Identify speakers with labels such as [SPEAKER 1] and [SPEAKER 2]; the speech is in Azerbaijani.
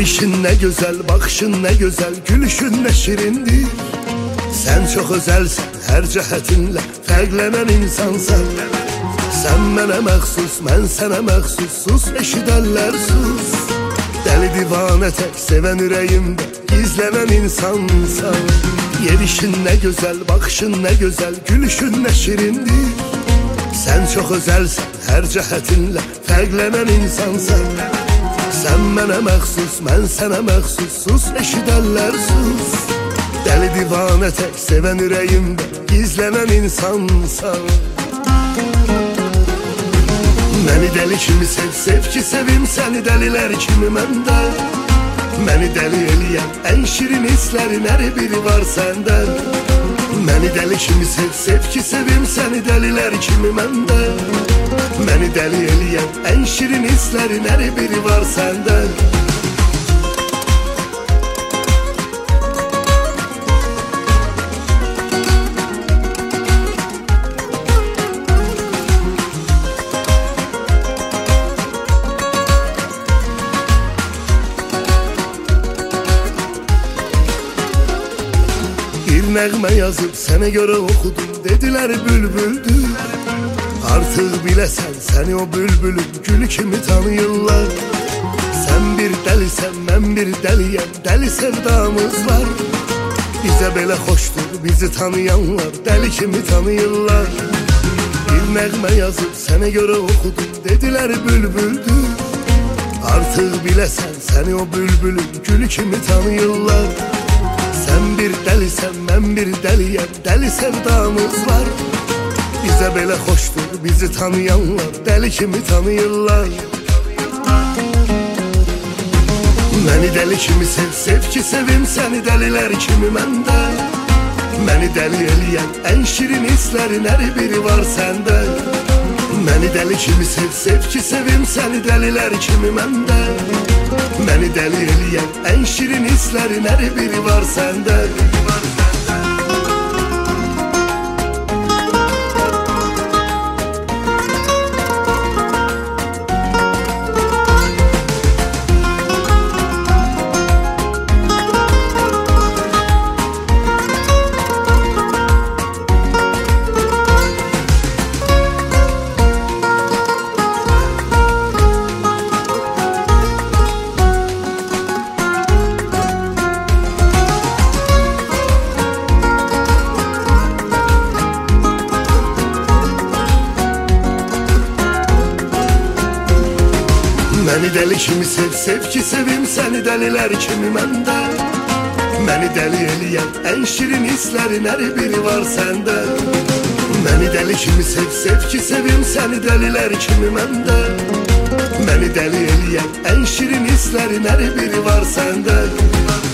[SPEAKER 1] Yerişin ne güzel, bakışın ne güzel, gülüşün ne şirindir. Sen çok özelsin, her cəhətinlə fərqlənən insansan. Sen mənə məxsus, mən sənə məxsus, sus eşidərlər sus. Dəli divanə tək sevən ürəyimdə gizlənən insansan. Yerişin ne güzel, bakışın ne güzel, gülüşün ne şirindir. Sen çok özelsin, her cəhətinlə fərqlənən insansan. Sen mənə məxsus, mən sənə məxsus, sus eşidərlər sus. Dəli divanə tək sevən ürəyimdə gizlənən insansan. Məni dəli kimi sev, sev ki sevim səni dəlilər kimi məndə. Məni dəli eləyən ən şirin hisslərin hər biri var səndən. Məni dəli kimi sev, sev ki sevim səni dəlilər kimi məndə. Məni dəli eləyən ən şirin hisslərin hər biri var səndən. Bir nəğmə yazıb sənə görə oxudum, dedilər bülbüldür. Artıq biləsən səni o bülbülün gülü kimi tanıyırlar. Sən bir dəlisən, mən bir dəliyəm, dəli sevdamız var. Bizə belə xoşdur, bizi tanıyanlar dəli kimi tanıyırlar. Bir nəğmə yazıb sənə görə oxudum, dedilər bülbüldür. Artıq biləsən səni o bülbülün gülü kimi tanıyırlar. Sen bir dəlisən, mən bir dəliyəm, dəli sevdamız var. Bizə belə xoşdur, bizi tanıyanlar dəli kimi tanıyırlar. Məni dəli kimi sev, sev ki sevim səni dəlilər kimi məndə. Məni dəli eləyən ən şirin hisslərin hər biri var səndə. Məni dəli kimi sev, sev ki sevim səni dəlilər kimi məndə. Məni dəli eləyən ən şirin hisslərin hər biri var səndə. Məni dəli kimi sev, sev ki sevim səni dəlilər kimi məndə. Məni dəli eləyən ən şirin hisslərin hər biri var səndə. Məni dəli kimi sev, sev ki sevim səni dəlilər kimi məndə. Məni dəli eləyən ən şirin hisslərin hər biri var səndə.